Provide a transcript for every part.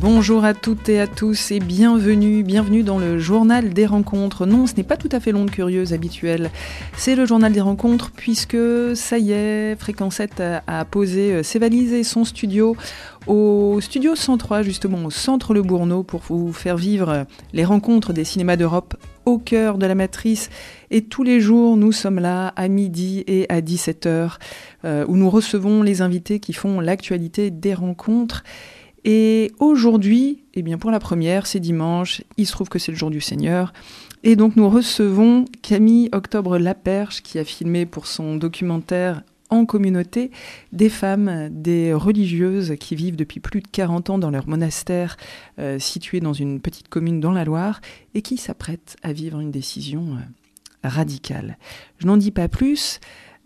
Bonjour à toutes et à tous et bienvenue dans le journal des rencontres. Non, ce n'est pas tout à fait l'onde curieuse habituelle, c'est le journal des rencontres puisque ça y est, Fréquence 7 a posé ses valises et son studio au studio 103, justement au centre Le Bourneau, pour vous faire vivre les rencontres des cinémas d'Europe au cœur de la Matrice. Et tous les jours, nous sommes là à midi et à 17h où nous recevons les invités qui font l'actualité des rencontres. Et aujourd'hui, eh bien pour la première, c'est dimanche, il se trouve que c'est le jour du Seigneur. Et donc nous recevons Camille Octobre Laperche qui a filmé pour son documentaire En communauté des femmes, des religieuses qui vivent depuis plus de 40 ans dans leur monastère situé dans une petite commune dans la Loire et qui s'apprêtent à vivre une décision radicale. Je n'en dis pas plus.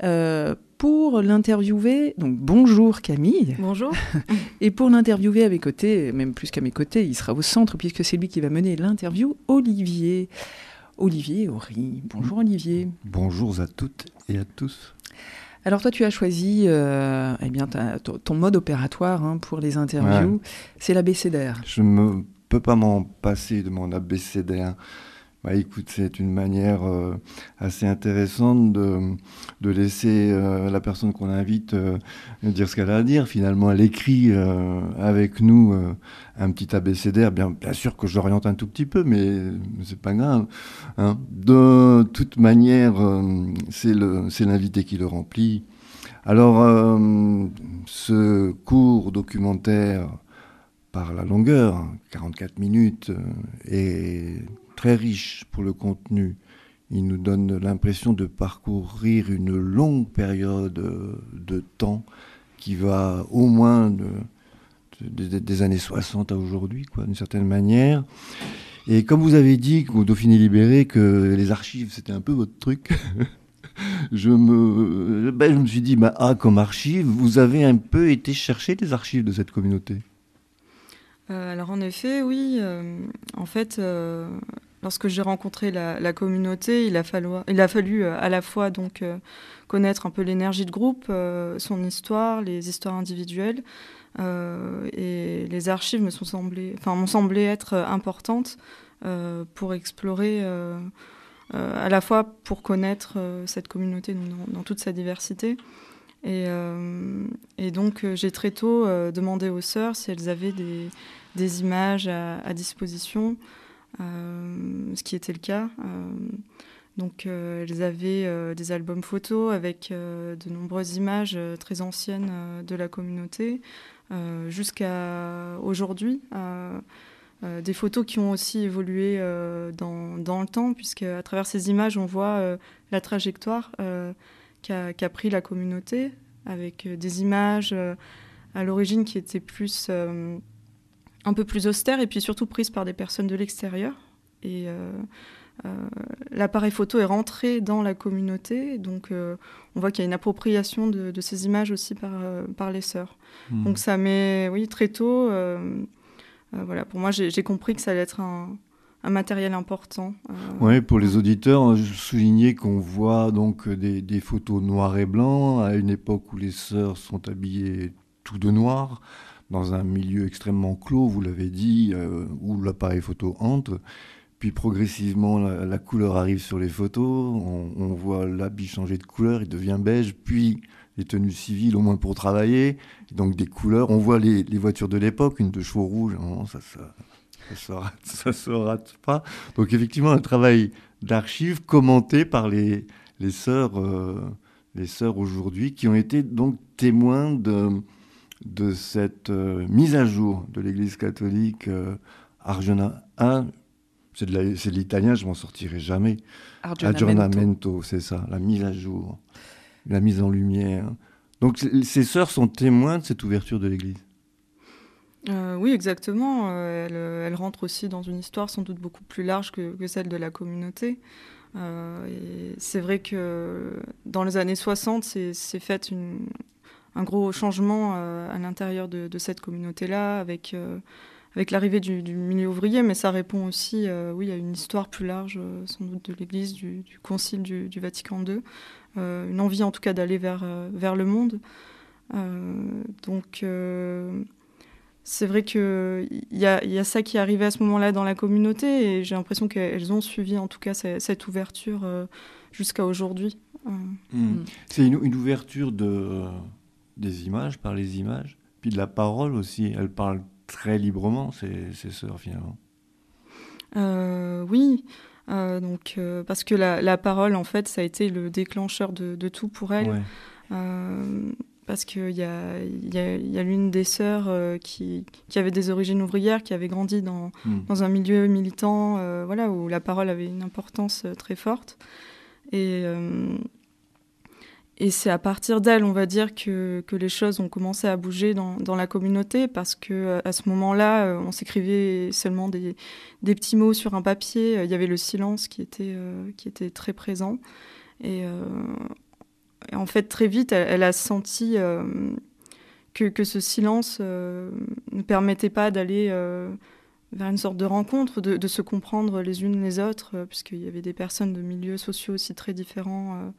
Pour l'interviewer, donc bonjour Camille. Bonjour. Et pour l'interviewer à mes côtés, même plus qu'à mes côtés, il sera au centre puisque c'est lui qui va mener l'interview, Olivier Horry. Bonjour Olivier. Bonjour à toutes et à tous. Alors toi tu as choisi ton mode opératoire pour les interviews, c'est l'abécédaire. Je ne peux pas m'en passer de mon abécédaire. Bah, écoute, c'est une manière assez intéressante de laisser la personne qu'on invite dire ce qu'elle a à dire. Finalement, elle écrit avec nous un petit abécédaire. Bien sûr que j'oriente un tout petit peu, mais c'est pas grave. Hein. De toute manière, c'est l'invité qui le remplit. Alors, ce court documentaire, par la longueur, 44 minutes, est très riche pour le contenu. Il nous donne l'impression de parcourir une longue période de temps qui va au moins des années 60 à aujourd'hui, d'une certaine manière. Et comme vous avez dit au Dauphiné Libéré que les archives, c'était un peu votre truc, je me suis dit, comme archive, vous avez un peu été chercher les archives de cette communauté. Alors en effet, oui. Lorsque j'ai rencontré la communauté, il a fallu à la fois donc connaître un peu l'énergie de groupe, son histoire, les histoires individuelles, et les archives m'ont semblé être importantes pour explorer, à la fois pour connaître cette communauté dans toute sa diversité. Et donc j'ai très tôt demandé aux sœurs si elles avaient des images à disposition. Ce qui était le cas. Donc, elles avaient des albums photos avec de nombreuses images très anciennes de la communauté, jusqu'à aujourd'hui. Des photos qui ont aussi évolué dans le temps, puisque à travers ces images, on voit la trajectoire qu'a pris la communauté, avec des images à l'origine qui étaient plus... un peu plus austère et puis surtout prise par des personnes de l'extérieur. Et l'appareil photo est rentré dans la communauté, donc on voit qu'il y a une appropriation de ces images aussi par les sœurs. Donc ça m'est, très tôt, pour moi j'ai compris que ça allait être un matériel important. Oui, pour les auditeurs, je soulignais qu'on voit donc des photos noir et blanc, à une époque où les sœurs sont habillées tout de noir, dans un milieu extrêmement clos, vous l'avez dit, où l'appareil photo entre. Puis progressivement, la couleur arrive sur les photos, on voit l'habit changer de couleur, il devient beige, puis les tenues civiles, au moins pour travailler, donc des couleurs. On voit les voitures de l'époque, une de chevaux rouges, ça se rate pas. Donc effectivement, un travail d'archives commenté par les sœurs aujourd'hui, qui ont été donc témoins de cette mise à jour de l'Église catholique Argiona 1, c'est de l'italien, je m'en sortirai jamais. Aggiornamento, c'est ça, la mise à jour, la mise en lumière. Donc ces sœurs sont témoins de cette ouverture de l'Église. Oui, exactement. Elles rentrent aussi dans une histoire sans doute beaucoup plus large que celle de la communauté. Et c'est vrai que dans les années 60, c'est fait un gros changement à l'intérieur de cette communauté-là, avec l'arrivée du milieu ouvrier, mais ça répond aussi à une histoire plus large, sans doute de l'Église, du Concile du Vatican II, une envie en tout cas d'aller vers le monde. Donc c'est vrai qu'il y a ça qui est arrivé à ce moment-là dans la communauté et j'ai l'impression qu'elles ont suivi en tout cas cette ouverture jusqu'à aujourd'hui. C'est une ouverture des images, par les images, puis de la parole aussi. Elles parlent très librement, ces sœurs, finalement. Oui, parce que la parole, en fait, ça a été le déclencheur de tout pour elles. Ouais. Parce qu'il y a l'une des sœurs qui avait des origines ouvrières, qui avait grandi dans un milieu militant, où la parole avait une importance très forte. Et c'est à partir d'elle, on va dire, que les choses ont commencé à bouger dans la communauté, parce qu'à ce moment-là, on s'écrivait seulement des petits mots sur un papier. Il y avait le silence qui était très présent. Et en fait, très vite, elle a senti que ce silence ne permettait pas d'aller vers une sorte de rencontre, de se comprendre les unes les autres, puisqu'il y avait des personnes de milieux sociaux aussi très différents.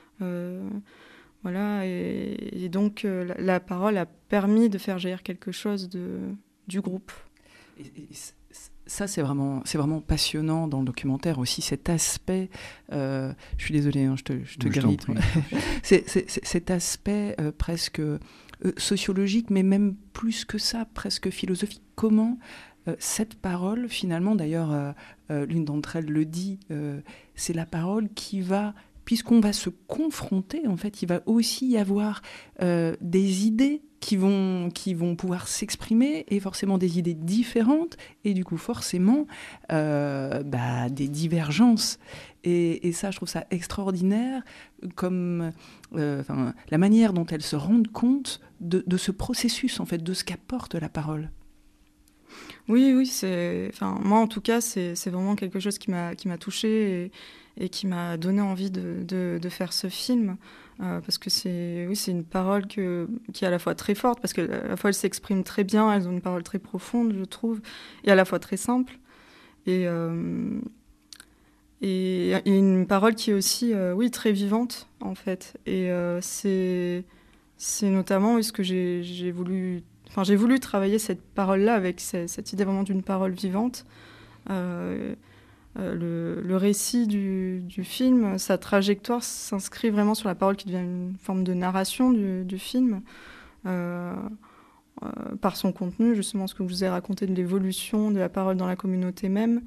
Et donc la parole a permis de faire jaillir quelque chose du groupe. Et ça, c'est vraiment passionnant dans le documentaire aussi, cet aspect, je suis désolée, je te grille, cet aspect presque sociologique, mais même plus que ça, presque philosophique. Comment cette parole, finalement, d'ailleurs, l'une d'entre elles le dit, c'est la parole qui va, puisqu'on va se confronter, en fait, il va aussi y avoir des idées qui vont pouvoir s'exprimer, et forcément des idées différentes, et du coup forcément des divergences. Et ça, je trouve ça extraordinaire, comme la manière dont elles se rendent compte de ce processus, en fait, de ce qu'apporte la parole. Oui, moi en tout cas, c'est vraiment quelque chose qui m'a touchée et qui m'a donné envie de faire ce film. Parce que c'est une parole qui est à la fois très forte, parce qu'à la fois elles s'expriment très bien, elles ont une parole très profonde, je trouve, et à la fois très simple. Et une parole qui est aussi très vivante, en fait. Et c'est notamment ce que j'ai voulu travailler cette parole-là, avec cette idée vraiment d'une parole vivante. Le récit du film, sa trajectoire s'inscrit vraiment sur la parole qui devient une forme de narration du film, par son contenu, justement ce que je vous ai raconté de l'évolution de la parole dans la communauté même,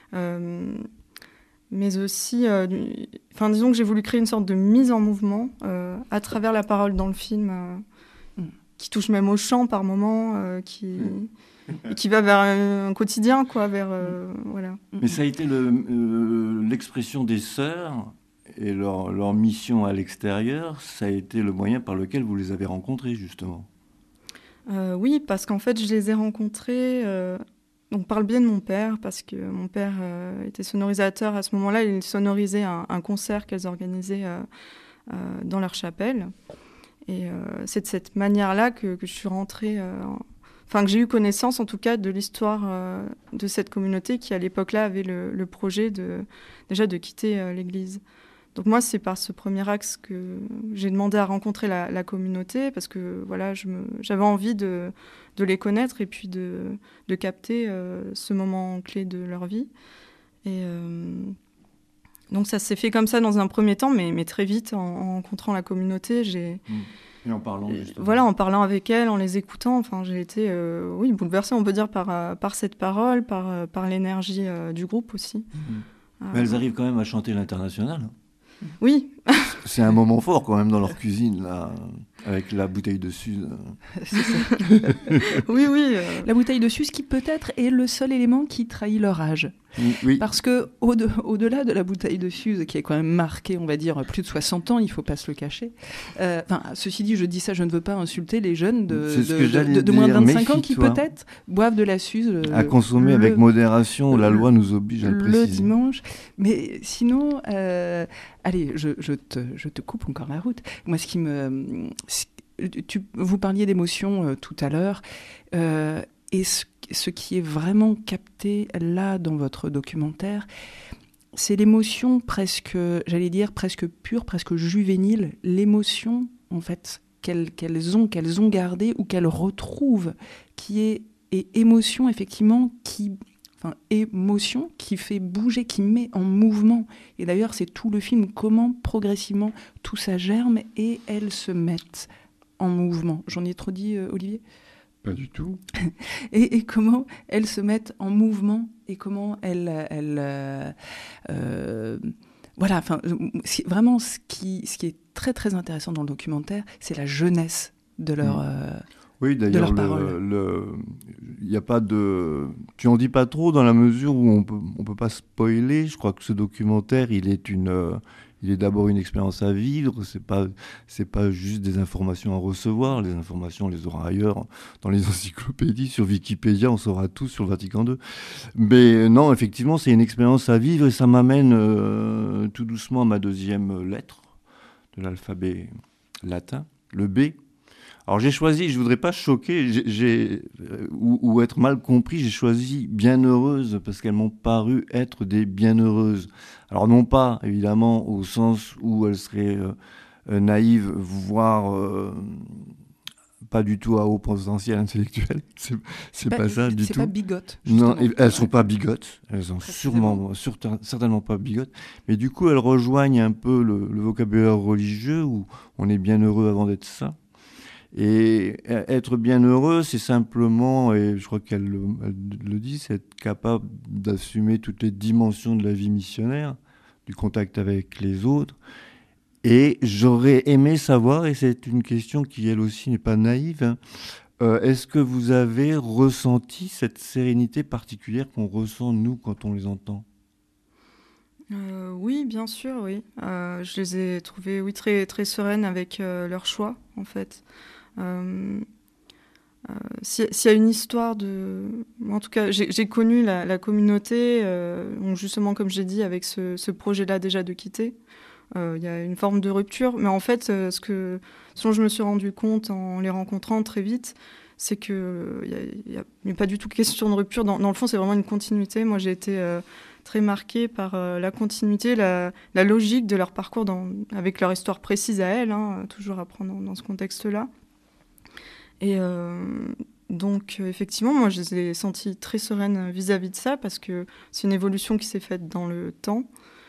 mais aussi, disons que j'ai voulu créer une sorte de mise en mouvement à travers la parole dans le film, qui touche même au chant par moments, qui va vers un quotidien, quoi, voilà. Mais ça a été l'expression des sœurs et leur mission à l'extérieur, ça a été le moyen par lequel vous les avez rencontrées, justement. Oui, parce qu'en fait, je les ai rencontrées donc par le biais de mon père, parce que mon père était sonorisateur à ce moment-là. Il sonorisait un concert qu'elles organisaient dans leur chapelle. Et c'est de cette manière-là que je suis rentrée... que j'ai eu connaissance, en tout cas, de l'histoire de cette communauté qui, à l'époque-là, avait le projet de quitter l'Église. Donc moi, c'est par ce premier axe que j'ai demandé à rencontrer la communauté, parce que j'avais envie de les connaître et puis de capter ce moment clé de leur vie. Et donc ça s'est fait comme ça dans un premier temps, mais très vite, en rencontrant la communauté, Et en parlant, justement. Voilà, en parlant avec elles, en les écoutant, j'ai été bouleversée, on peut dire, par cette parole, par l'énergie du groupe aussi. Mais elles arrivent quand même à chanter l'international. Oui. C'est un moment fort quand même dans leur cuisine, là, avec la bouteille de Suze. C'est ça. Oui. La bouteille de Suze qui peut-être est le seul élément qui trahit leur âge. Oui. Parce que au-delà de la bouteille de Suze, qui est quand même marquée, on va dire, plus de 60 ans, il ne faut pas se le cacher. Ceci dit, je dis ça, je ne veux pas insulter les jeunes de moins de 25 ans qui peut-être boivent de la Suze. À consommer avec modération, la loi nous oblige à le préciser. Le dimanche. Mais sinon, allez, je te coupe encore la route. Moi, vous parliez d'émotions tout à l'heure, et ce qui est vraiment capté là dans votre documentaire, c'est l'émotion presque pure, presque juvénile, l'émotion en fait qu'elles ont gardée ou qu'elles retrouvent, qui est et émotion, effectivement, émotion qui fait bouger, qui met en mouvement. Et d'ailleurs, c'est tout le film, comment progressivement tout ça germe et elles se mettent en mouvement. J'en ai trop dit, Olivier ? Pas du tout. Et comment elles se mettent en mouvement et comment voilà, enfin, vraiment, ce qui est très très intéressant dans le documentaire, c'est la jeunesse de leur oui, d'ailleurs, il y a pas de... Tu en dis pas trop dans la mesure où on peut pas spoiler. Je crois que ce documentaire, il est d'abord une expérience à vivre. C'est pas juste des informations à recevoir. Les informations, on les aura ailleurs, dans les encyclopédies, sur Wikipédia, on saura tout sur le Vatican II. Mais non, effectivement, c'est une expérience à vivre et ça m'amène tout doucement à ma deuxième lettre de l'alphabet latin, le B. Alors j'ai choisi, je voudrais pas choquer ou être mal compris, j'ai choisi bienheureuses parce qu'elles m'ont paru être des bienheureuses. Alors non pas évidemment au sens où elles seraient naïves, voire pas du tout à haut potentiel intellectuel. C'est pas ça du tout. C'est pas bigote. Non, elles sont pas bigotes. Elles sont certainement pas bigotes. Mais du coup, elles rejoignent un peu le vocabulaire religieux où on est bien heureux avant d'être saint. Et être bien heureux, c'est simplement, et je crois qu'elle le dit, c'est être capable d'assumer toutes les dimensions de la vie missionnaire, du contact avec les autres. Et j'aurais aimé savoir, et c'est une question qui elle aussi n'est pas naïve, hein, est-ce que vous avez ressenti cette sérénité particulière qu'on ressent nous quand on les entend ? Oui, bien sûr, oui. Je les ai trouvées très, très sereines avec leur choix, en fait. S'il y a une histoire en tout cas, j'ai connu la communauté, donc justement, comme j'ai dit, avec ce projet-là déjà de quitter. Il y a une forme de rupture, mais en fait, ce dont je me suis rendu compte en les rencontrant très vite, c'est qu'il n'y a pas du tout question de rupture. Dans le fond, c'est vraiment une continuité. Moi, j'ai été très marquée par la continuité, la logique de leur parcours avec leur histoire précise à elles, hein, toujours à prendre dans ce contexte-là. Et donc, effectivement, moi, je les ai senties très sereines vis-à-vis de ça, parce que c'est une évolution qui s'est faite dans le temps.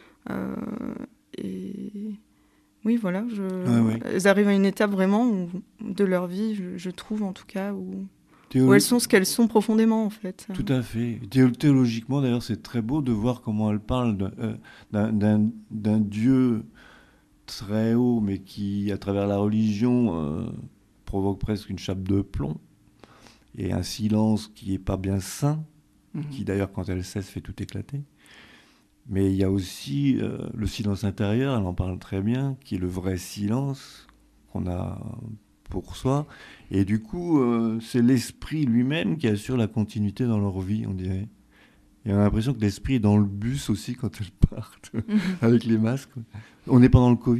Et oui, voilà, elles arrivent à une étape vraiment de leur vie, je trouve en tout cas, où elles sont ce qu'elles sont profondément, en fait. Tout à fait. Théologiquement, d'ailleurs, c'est très beau de voir comment elles parlent d'un Dieu très haut, mais qui, à travers la religion, provoque presque une chape de plomb, et un silence qui n'est pas bien sain, qui d'ailleurs, quand elle cesse, fait tout éclater. Mais il y a aussi le silence intérieur, elle en parle très bien, qui est le vrai silence qu'on a pour soi. Et du coup, c'est l'esprit lui-même qui assure la continuité dans leur vie, on dirait. Et on a l'impression que l'esprit est dans le bus aussi quand elles partent, avec les masques. On est pendant le Covid ?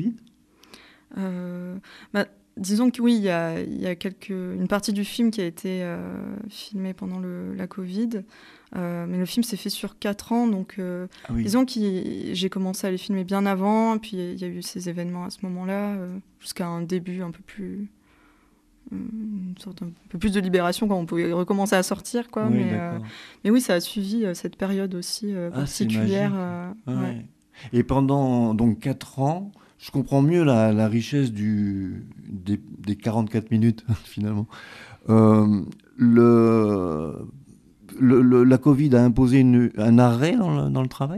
Disons que oui, il y a une partie du film qui a été filmée pendant la Covid, mais le film s'est fait sur 4 ans, donc oui. Disons que j'ai commencé à les filmer bien avant, puis il y a eu ces événements à ce moment-là, jusqu'à un début un peu plus... une sorte un peu plus de libération quand on pouvait recommencer à sortir, quoi. Oui, mais oui, ça a suivi cette période aussi particulière. Ouais. Et pendant donc 4 ans... Je comprends mieux la richesse des 44 minutes, finalement. La Covid a imposé un arrêt dans le travail ?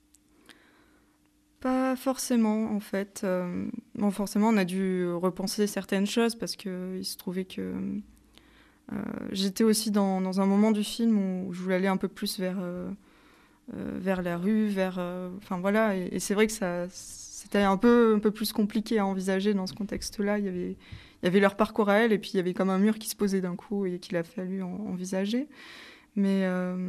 Pas forcément, en fait. Bon, forcément, on a dû repenser certaines choses parce qu'il se trouvait que j'étais aussi dans un moment du film où je voulais aller un peu plus vers la rue, enfin voilà. Et c'est vrai que c'était un peu plus compliqué à envisager dans ce contexte-là. Il y avait leur parcours à elles, et puis il y avait comme un mur qui se posait d'un coup et qu'il a fallu envisager. Mais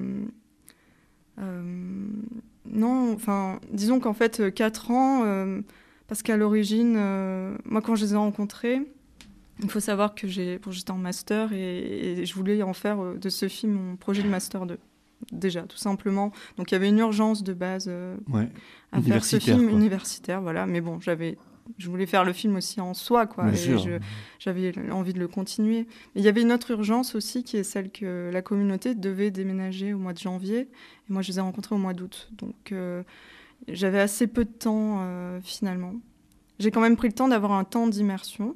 non, enfin, disons qu'en fait, 4 ans, parce qu'à l'origine, moi, quand je les ai rencontrés, il faut savoir que j'étais en master et je voulais en faire de ce film mon projet de master 2. Déjà, tout simplement. Donc, il y avait une urgence de base à faire ce film universitaire, voilà. Mais bon, j'avais je voulais faire le film aussi en soi, quoi. Bien Et sûr. j'avais envie de le continuer. Mais il y avait une autre urgence aussi, qui est celle que la communauté devait déménager au mois de janvier. Et moi, je les ai rencontrés au mois d'août. Donc, j'avais assez peu de temps, finalement. J'ai quand même pris le temps d'avoir un temps d'immersion,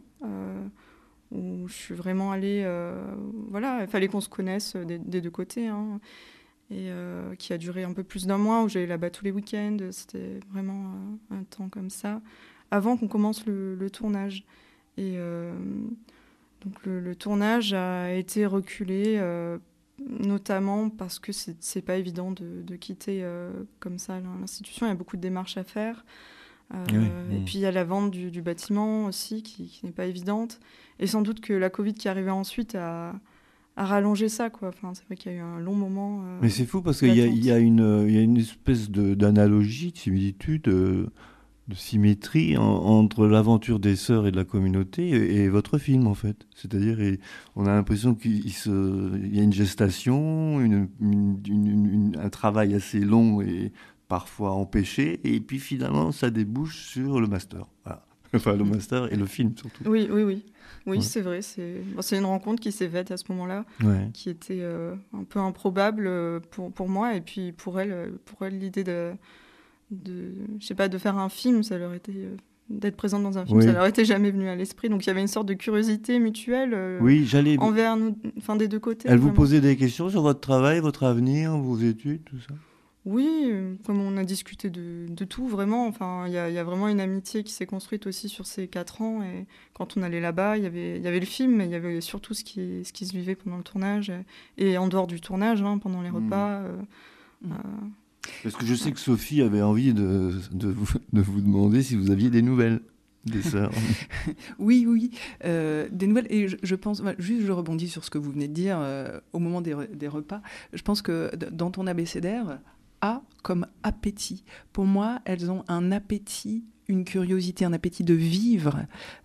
où je suis vraiment allée... voilà, il fallait qu'on se connaisse des deux côtés, hein, et qui a duré un peu plus d'un mois, où j'allais là-bas tous les week-ends. C'était vraiment un temps comme ça, avant qu'on commence le tournage. Et donc le tournage a été reculé, notamment parce que c'est pas évident de quitter comme ça l'institution. Il y a beaucoup de démarches à faire. Et puis il y a la vente du bâtiment aussi qui n'est pas évidente. Et sans doute que la Covid qui arrivait ensuite a rallongé ça, quoi. Enfin, c'est vrai qu'il y a eu un long moment. Mais c'est fou parce qu'il y a une espèce d'analogie, de similitude, de symétrie entre l'aventure des sœurs et de la communauté et votre film, en fait. C'est-à-dire, on a l'impression qu'il y a une gestation, un travail assez long et parfois empêché, et puis finalement, ça débouche sur le master. Voilà. Enfin, le master et le film, surtout. Oui, Ouais. c'est vrai. C'est une rencontre qui s'est faite à ce moment-là, Ouais. qui était un peu improbable pour moi, et puis pour elle l'idée de je sais pas, de faire un film, ça leur était d'être présente dans un film, Oui. ça leur était jamais venu à l'esprit. Donc il y avait une sorte de curiosité mutuelle Oui, envers nous, enfin des deux côtés. Elle vous vraiment. posait des questions sur votre travail, votre avenir, vos études, tout ça? Oui, comme on a discuté de tout, vraiment. Enfin, il y a vraiment une amitié qui s'est construite aussi sur ces 4 ans. Et quand on allait là-bas, il y avait le film, mais il y avait surtout ce qui se vivait pendant le tournage et en dehors du tournage, hein, pendant les repas. Parce que je sais que Sophie avait envie de vous demander si vous aviez des nouvelles des sœurs. Oui, des nouvelles. Et je pense, juste je rebondis sur ce que vous venez de dire au moment des repas. Je pense que dans ton abécédaire, A comme appétit. Pour moi, elles ont un appétit, une curiosité, un appétit de vivre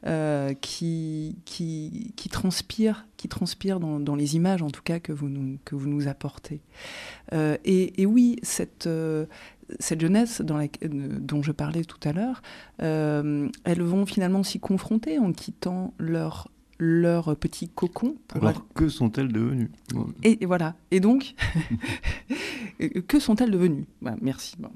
qui transpire dans les images, en tout cas, que vous nous apportez. Et oui, cette jeunesse dont je parlais tout à l'heure, elles vont finalement s'y confronter en quittant leur petit cocon. Que sont-elles devenues? Et voilà. Et donc, que sont-elles devenues? Merci. Bon.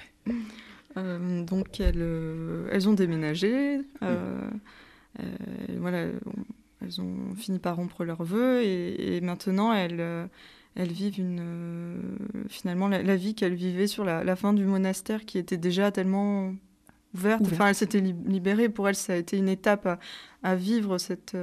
Donc elles ont déménagé. Voilà, elles ont fini par rompre leurs vœux et maintenant elles vivent finalement la vie qu'elles vivaient sur la fin du monastère, qui était déjà tellement ouverte. Enfin, elles s'étaient libérées. Pour elles, ça a été une étape à vivre,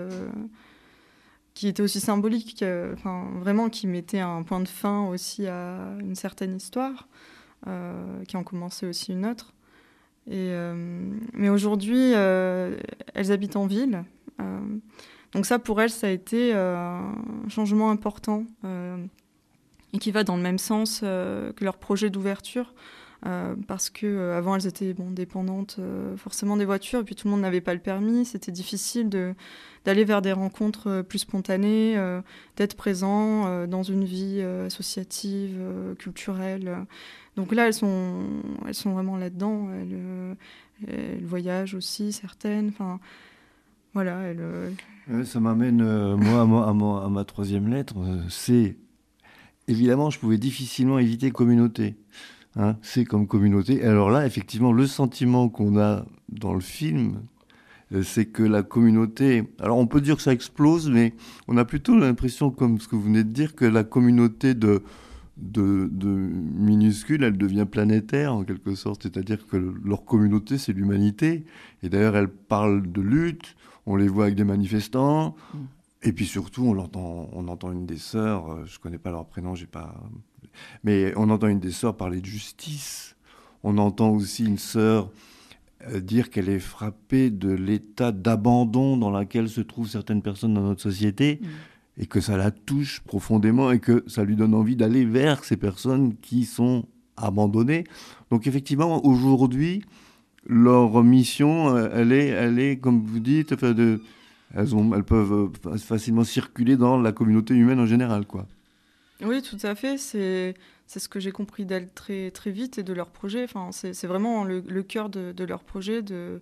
qui était aussi symbolique, vraiment qui mettait un point de fin aussi à une certaine histoire, qui en commençait aussi une autre. Mais aujourd'hui, elles habitent en ville. Donc ça, pour elles, ça a été un changement important et qui va dans le même sens que leur projet d'ouverture. Parce qu'avant, elles étaient dépendantes forcément des voitures, et puis tout le monde n'avait pas le permis. C'était difficile d'aller vers des rencontres plus spontanées, d'être présent dans une vie associative, culturelle. Donc là, elles sont vraiment là-dedans. Elles voyagent aussi, certaines. Enfin, voilà. Ça m'amène, moi, à ma troisième lettre. C'est, évidemment, je pouvais difficilement éviter communauté. Hein, c'est comme communauté. Et alors là, effectivement, le sentiment qu'on a dans le film, c'est que la communauté... Alors, on peut dire que ça explose, mais on a plutôt l'impression, comme ce que vous venez de dire, que la communauté de minuscules, elle devient planétaire, en quelque sorte. C'est-à-dire que leur communauté, c'est l'humanité. Et d'ailleurs, elles parlent de lutte, on les voit avec des manifestants... Et puis surtout, on entend une des sœurs, je ne connais pas leur prénom, mais on entend une des sœurs parler de justice. On entend aussi une sœur dire qu'elle est frappée de l'état d'abandon dans lequel se trouvent certaines personnes dans notre société, et que ça la touche profondément et que ça lui donne envie d'aller vers ces personnes qui sont abandonnées. Donc effectivement, aujourd'hui, leur mission, elle est, comme vous dites, elles peuvent facilement circuler dans la communauté humaine en général, quoi. Oui, tout à fait. C'est ce que j'ai compris d'elles très, très vite et de leur projet. Enfin, c'est vraiment le cœur de leur projet de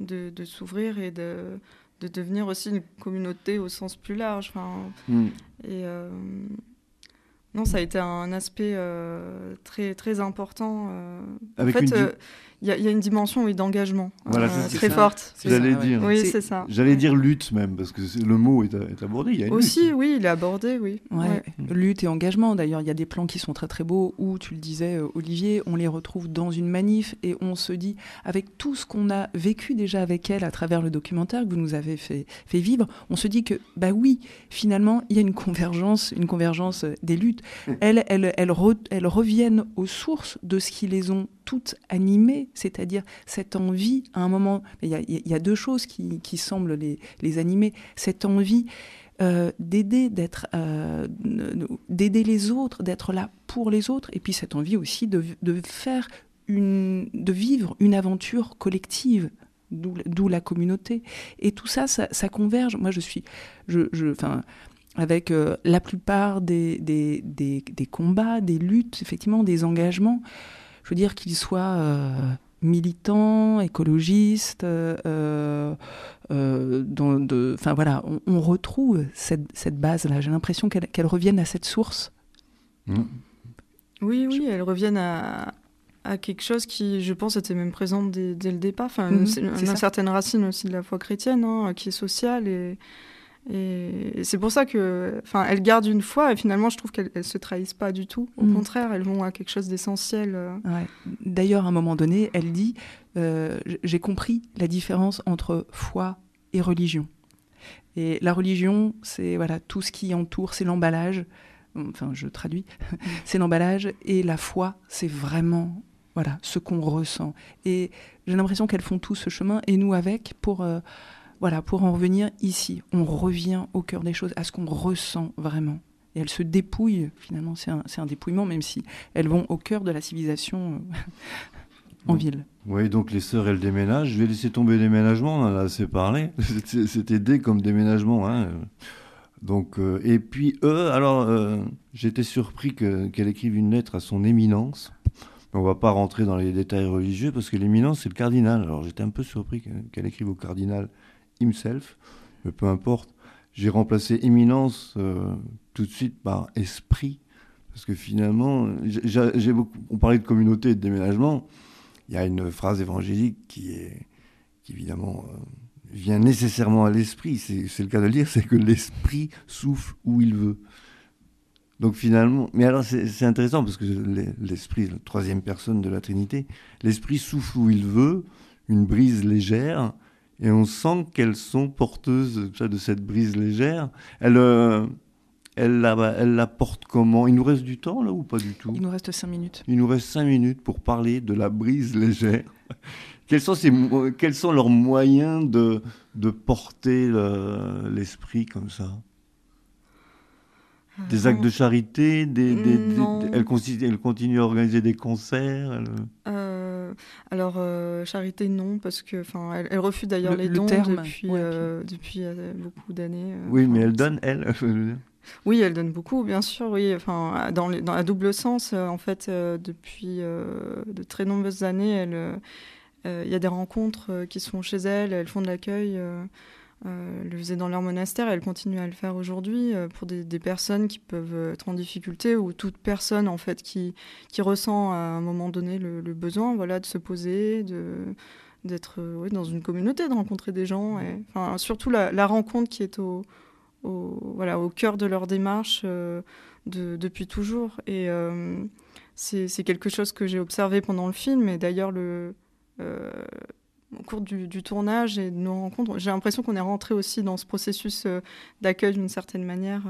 de s'ouvrir et de devenir aussi une communauté au sens plus large. Et non, ça a été un aspect très, très important. En fait, il y a une dimension d'engagement très forte. J'allais dire. Oui, c'est ça. J'allais dire lutte même, parce que le mot est abordé. Il y a une aussi, lutte. oui, il est abordé, oui. Ouais. Lutte et engagement. D'ailleurs, il y a des plans qui sont très très beaux où, tu le disais, Olivier, on les retrouve dans une manif et on se dit, avec tout ce qu'on a vécu déjà avec elle à travers le documentaire que vous nous avez fait vivre, on se dit que, bah oui, finalement, il y a une convergence des luttes. Elles reviennent aux sources de ce qui les ont toutes animées, c'est-à-dire cette envie, à un moment, il y a deux choses qui semblent les animer, cette envie d'aider les autres, d'être là pour les autres, et puis cette envie aussi de vivre une aventure collective, d'où la communauté. Et tout ça converge. Moi, avec la plupart des combats, des luttes, effectivement, des engagements, je veux dire qu'ils soient militants, écologistes, on retrouve cette base-là. J'ai l'impression qu'elles reviennent à cette source. Oui, elles reviennent à quelque chose qui, je pense, était même présent dès le départ. Une certaine racine aussi de la foi chrétienne, qui est sociale et c'est pour ça que, elles gardent une foi et finalement, je trouve qu'elles ne se trahissent pas du tout. Au contraire, elles vont à quelque chose d'essentiel. Ouais. D'ailleurs, à un moment donné, elle dit j'ai compris la différence entre foi et religion. Et la religion, c'est tout ce qui entoure, c'est l'emballage. Enfin, je traduis. C'est l'emballage. Et la foi, c'est vraiment ce qu'on ressent. Et j'ai l'impression qu'elles font tout ce chemin et nous avec pour en revenir ici. On revient au cœur des choses, à ce qu'on ressent vraiment. Et elles se dépouillent, finalement, c'est un dépouillement, même si elles vont au cœur de la civilisation en ville. Oui, donc les sœurs, elles déménagent. Je vais laisser tomber le déménagement, on en a assez parlé. C'était dès comme déménagement. Donc, et puis j'étais surpris qu'elle écrive une lettre à son éminence. On ne va pas rentrer dans les détails religieux, parce que l'éminence, c'est le cardinal. Alors j'étais un peu surpris qu'elle écrive au cardinal himself, mais peu importe. J'ai remplacé éminence tout de suite par esprit, parce que finalement, on parlait de communauté et de déménagement. Il y a une phrase évangélique qui évidemment vient nécessairement à l'esprit. C'est le cas de le dire, c'est que l'esprit souffle où il veut. Donc finalement, mais alors c'est intéressant parce que l'esprit, la troisième personne de la Trinité, l'esprit souffle où il veut, une brise légère. Et on sent qu'elles sont porteuses de cette brise légère. Elle la porte comment ? Il nous reste du temps, là, ou pas du tout ? Il nous reste 5 minutes. Il nous reste 5 minutes pour parler de la brise légère. Quels sont leurs moyens de porter l'esprit comme ça ? Des actes de charité, elle continue à organiser des concerts. Alors, charité, non, parce que, elle refuse d'ailleurs les dons depuis beaucoup d'années. Oui, mais elle donne, elle. Oui, elle donne beaucoup, bien sûr. Oui, dans la double sens, en fait, depuis de très nombreuses années, il y a des rencontres qui sont chez elle. Elles font de l'accueil. Elles le faisaient dans leur monastère et elles continuent à le faire aujourd'hui pour des personnes qui peuvent être en difficulté ou toute personne en fait qui ressent à un moment donné le besoin de se poser, d'être dans une communauté, de rencontrer des gens. Et, surtout la rencontre qui est au cœur de leur démarche depuis toujours. Et c'est quelque chose que j'ai observé pendant le film et d'ailleurs au cours du tournage et de nos rencontres, j'ai l'impression qu'on est rentré aussi dans ce processus d'accueil d'une certaine manière.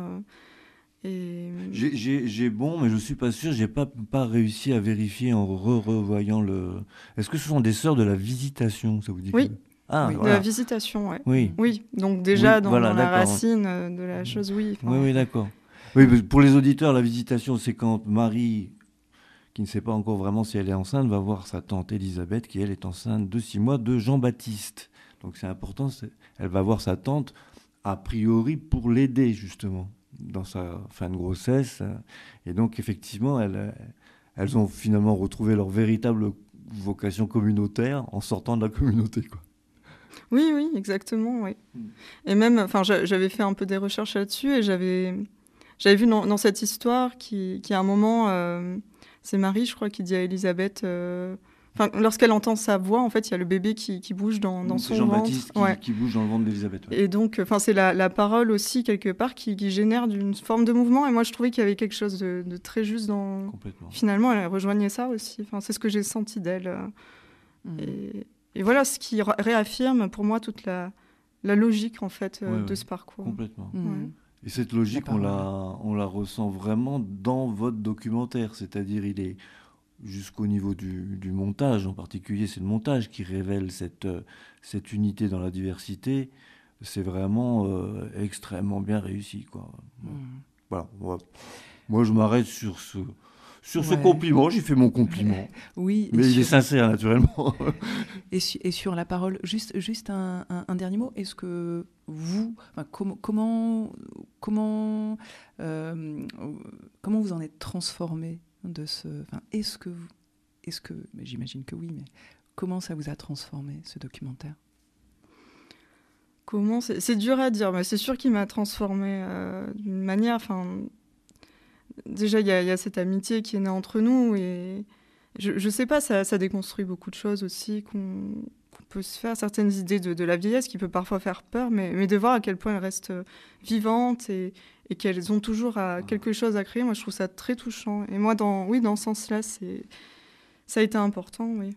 J'ai mais je suis pas sûr, j'ai pas réussi à vérifier en revoyant le. Est-ce que ce sont des sœurs de la Visitation, ça vous dit ? Oui. Oui. De la Visitation, ouais. Oui. Donc déjà dans la racine de la chose, oui. Oui, d'accord. Oui, pour les auditeurs, la Visitation, c'est quand Marie, qui ne sait pas encore vraiment si elle est enceinte, va voir sa tante Élisabeth, qui elle est enceinte de 6 mois de Jean-Baptiste. Donc c'est important, elle va voir sa tante, a priori pour l'aider justement dans sa fin de grossesse. Et donc effectivement, elles ont finalement retrouvé leur véritable vocation communautaire en sortant de la communauté, quoi. Oui, exactement, oui. Et même, j'avais fait un peu des recherches là-dessus et j'avais vu dans cette histoire qui à un moment, c'est Marie, je crois, qui dit à Élisabeth, lorsqu'elle entend sa voix, en fait, il y a le bébé qui bouge dans son Jean-Baptiste ventre. qui bouge dans le ventre d'Élisabeth. Ouais. Et donc, c'est la parole aussi, quelque part, qui génère d'une forme de mouvement. Et moi, je trouvais qu'il y avait quelque chose de très juste dans... Complètement. Finalement, elle rejoignait ça aussi. C'est ce que j'ai senti d'elle. Et voilà, ce qui réaffirme pour moi toute la logique, en fait, de ce parcours. Complètement. Ouais. Et cette logique, on la ressent vraiment dans votre documentaire. C'est-à-dire, il est jusqu'au niveau du montage, en particulier, c'est le montage qui révèle cette unité dans la diversité. C'est vraiment extrêmement bien réussi, quoi. Voilà. Moi, je m'arrête sur ce compliment. J'ai fait mon compliment. Oui. Mais il est sincère, naturellement. Et sur la parole, juste un dernier mot. Est-ce que vous, comment vous en êtes transformé de ce... Est-ce que, mais j'imagine que oui, mais comment ça vous a transformé, ce documentaire ? Comment c'est dur à dire, mais c'est sûr qu'il m'a transformée d'une manière... Déjà, il y a cette amitié qui est née entre nous et je sais pas, ça déconstruit beaucoup de choses aussi qu'on peut se faire, certaines idées de la vieillesse qui peut parfois faire peur, mais de voir à quel point elles restent vivantes et qu'elles ont toujours quelque chose à créer. Moi, je trouve ça très touchant. Et moi, dans ce sens-là, ça a été important, oui.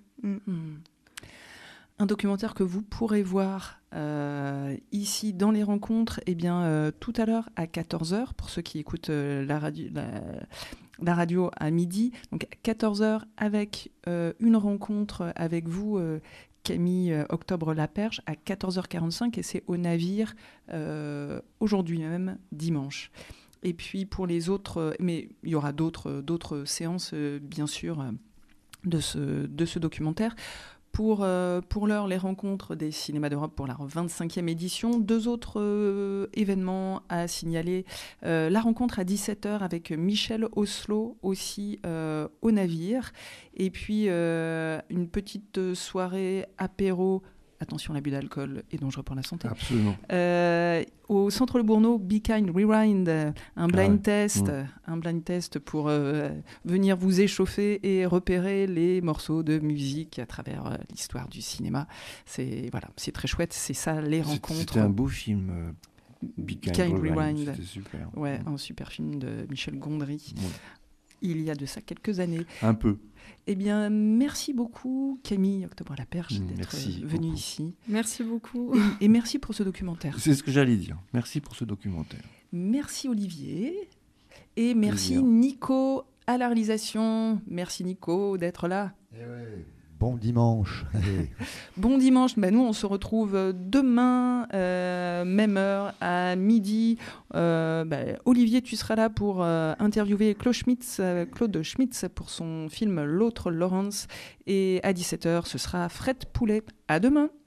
Un documentaire que vous pourrez voir ici dans les rencontres, tout à l'heure à 14h, pour ceux qui écoutent la radio à midi. Donc 14h avec une rencontre avec vous, Camille Octobre-Laperche, à 14h45, et c'est au Navire aujourd'hui même, dimanche. Et puis pour les autres, mais il y aura d'autres séances, bien sûr, de ce documentaire. Pour l'heure, les rencontres des cinémas d'Europe pour la 25e édition. 2 autres événements à signaler. La rencontre à 17h avec Michel Oslo, aussi au Navire. Et puis une petite soirée apéro. Attention, l'abus d'alcool est dangereux pour la santé. Absolument. Au Centre Le Bourneau, Be Kind Rewind, un blind test pour venir vous échauffer et repérer les morceaux de musique à travers l'histoire du cinéma. C'est très chouette, c'est ça les rencontres. C'était un beau film, Be Kind Rewind. C'était super. Ouais, un super film de Michel Gondry. Ouais. Il y a de ça quelques années. Un peu. Eh bien, merci beaucoup, Camille Octobre-Laperche, d'être venue ici. Merci beaucoup. Et merci pour ce documentaire. C'est ce que j'allais dire. Merci pour ce documentaire. Merci, Olivier. Et merci, Nico, à la réalisation. Merci, Nico, d'être là. Bon dimanche. Bon dimanche. Nous, on se retrouve demain, même heure, à midi. Olivier, tu seras là pour interviewer Claude Schmitz pour son film L'autre Laurence. Et à 17h, ce sera Fred Poulet. À demain.